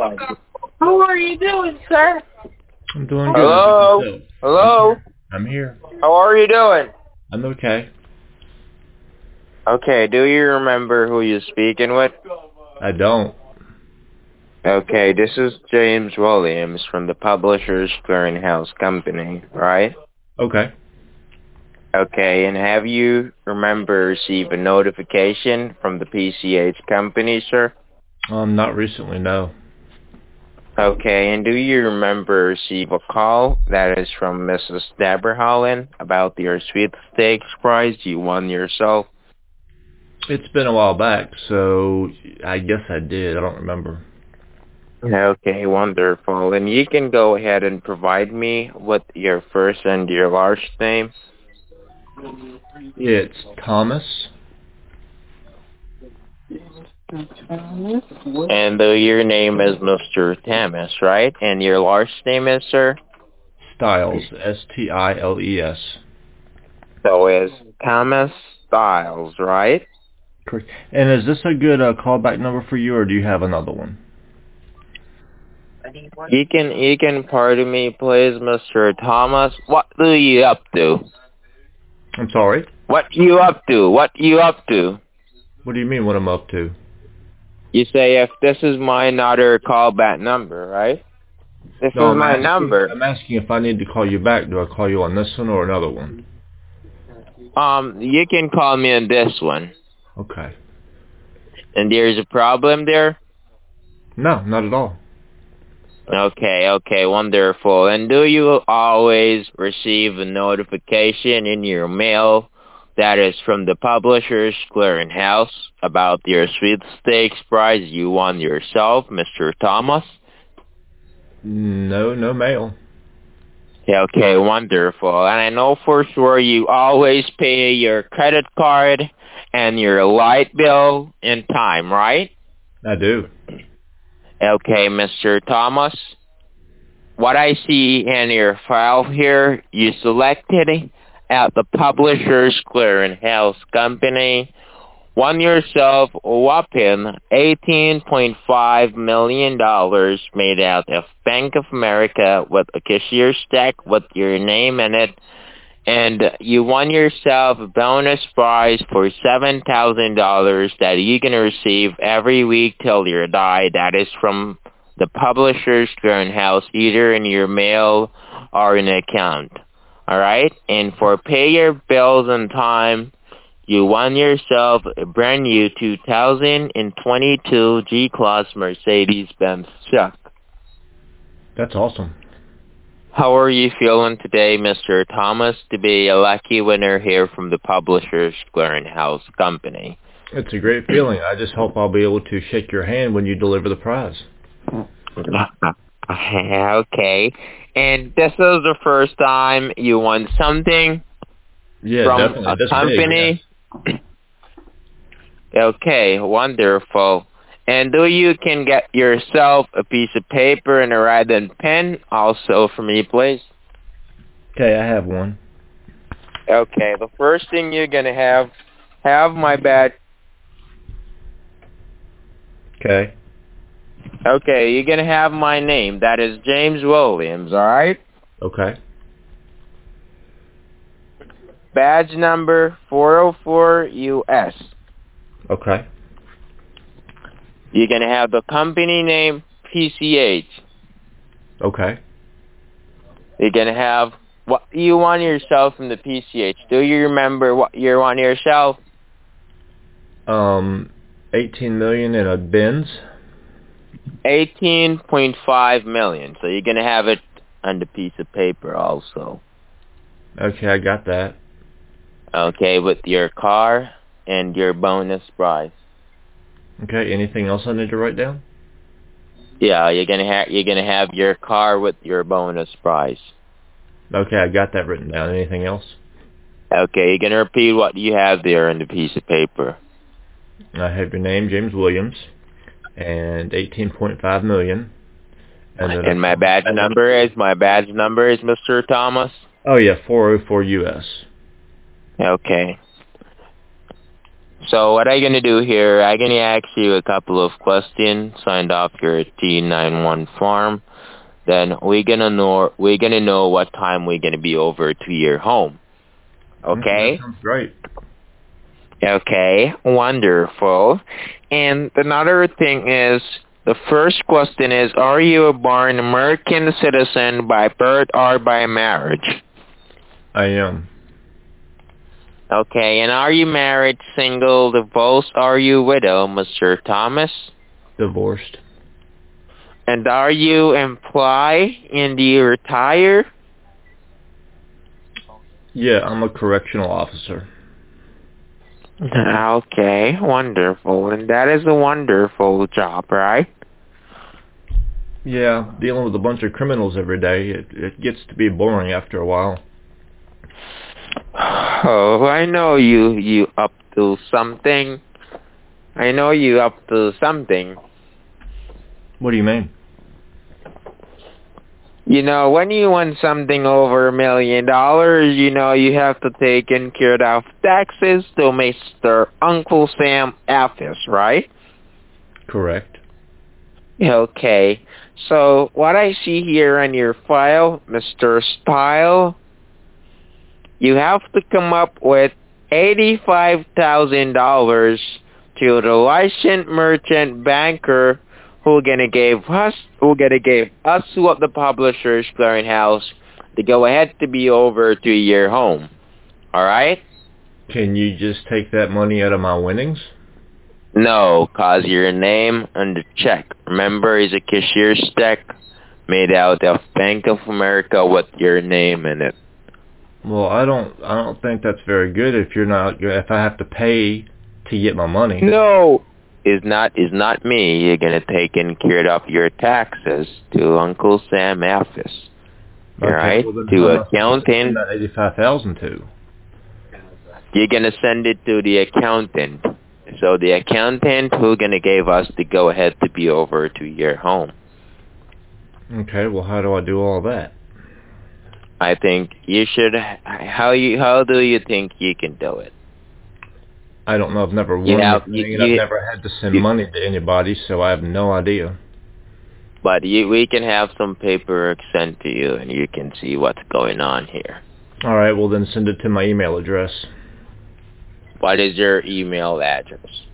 How are you doing, sir? I'm doing good. Hello? Yourself? Hello? I'm here. How are you doing? I'm okay. Okay, do you remember who you're speaking with? I don't. Okay, this is James Williams from the Publishers Clearinghouse Company, right? Okay. Okay, and have you received a notification from the PCH company, sir? Not recently, no. Okay, and do you receive a call that is from Mrs. Deborah Holland about your sweepstakes prize you won yourself? It's been a while back, so I guess I did. I don't remember. Okay, wonderful. And you can go ahead and provide me with your first and your last name. It's Thomas And your name is Mr. Thomas, right? And your last name is, sir? Stiles, Stiles. So it's Thomas Styles, right? Correct. And is this a good callback number for you, or do you have another one? You can pardon me, please, Mr. Thomas. What do you up to? I'm sorry? What you up to? What you up to? What do you mean what I'm up to? You say if this is my another callback number, right? This No, is my number. I'm asking if I need to call you back. Do I call you on this one or another one? You can call me on this one. Okay. And there's a problem there? No, not at all. Okay, wonderful. And do you always receive a notification in your mail that is from the Publishers Clearinghouse about your sweepstakes prize you won yourself, Mr. Thomas? No mail. Okay, wonderful. And I know for sure you always pay your credit card and your light bill in time, right? I do. Okay, Mr. Thomas. What I see in your file here, you selected at the Publishers Clearinghouse Company, won yourself a whopping $18.5 million made out of Bank of America with a cashier's check with your name in it, and you won yourself a bonus prize for $7,000 that you can receive every week till you die. That is from the Publishers Clearinghouse, either in your mail or in an account. All right? And for pay your bills on time, you won yourself a brand new 2022 G-Class Mercedes-Benz truck. That's awesome. How are you feeling today, Mr. Thomas, to be a lucky winner here from the Publishers Clearinghouse Company? It's a great feeling. I just hope I'll be able to shake your hand when you deliver the prize. Okay. And this is the first time you won something from definitely. a That's company? Big, yeah. Okay, wonderful. And do you can get yourself a piece of paper and a red and pen also for me, please? Okay, I have one. Okay, the first thing you're going to have my badge. Okay. Okay, you're going to have my name. That is James Williams, all right? Okay. Badge number 404 US. Okay. You're going to have the company name, PCH. Okay. You're going to have what you want yourself from the PCH. Do you remember what you want yourself? 18 million in a Benz. 18.5 million. So you're going to have it on the piece of paper also. Okay, I got that. Okay, with your car and your bonus prize. Okay, anything else I need to write down? Yeah, you're gonna have your car with your bonus prize. Okay, I got that written down. Anything else? Okay, you're gonna repeat what you have there on the piece of paper. I have your name, James Williams, and 18.5 million. And my badge number is Mr. Thomas. Oh yeah, 404 US. Okay. So what I'm gonna do here, I'm gonna ask you a couple of questions, signed off your T91 form. Then we're gonna know what time we're gonna be over to your home. Okay? That sounds great. Okay, wonderful. And another thing is, the first question is, are you a born American citizen by birth or by marriage? I am. Okay, and are you married, single, divorced, or are you widow, Mr. Thomas? Divorced. And are you employed and do you retire? Yeah, I'm a correctional officer. Okay, wonderful. And that is a wonderful job, right? Yeah, dealing with a bunch of criminals every day, it gets to be boring after a while. Oh, I know you up to something. I know you up to something. What do you mean? You know, when you want something over $1 million, you know, you have to take in care of taxes to Mr. Uncle Sam office, right? Correct. Okay. So, what I see here on your file, Mr. Style, you have to come up with $85,000 to the licensed merchant banker who gonna give us who at the Publishers Clearinghouse to go ahead to be over to your home. All right? Can you just take that money out of my winnings? No, cause your name on the check, remember, is a cashier's check made out of Bank of America with your name in it. Well, I don't think that's very good if I have to pay to get my money. No, is not me. You're gonna take in care of your taxes to Uncle Sam office. All right, well, to accountant. That 85,000 to. You're gonna send it to the accountant. So the accountant who gonna give us the go ahead to be over to your home. Okay, well, how do I do all that? I think you should. How do you think you can do it? I don't know. I've never won anything, and I've never had to send money to anybody, so I have no idea. But we can have some paperwork sent to you, and you can see what's going on here. All right, well, then send it to my email address. What is your email address?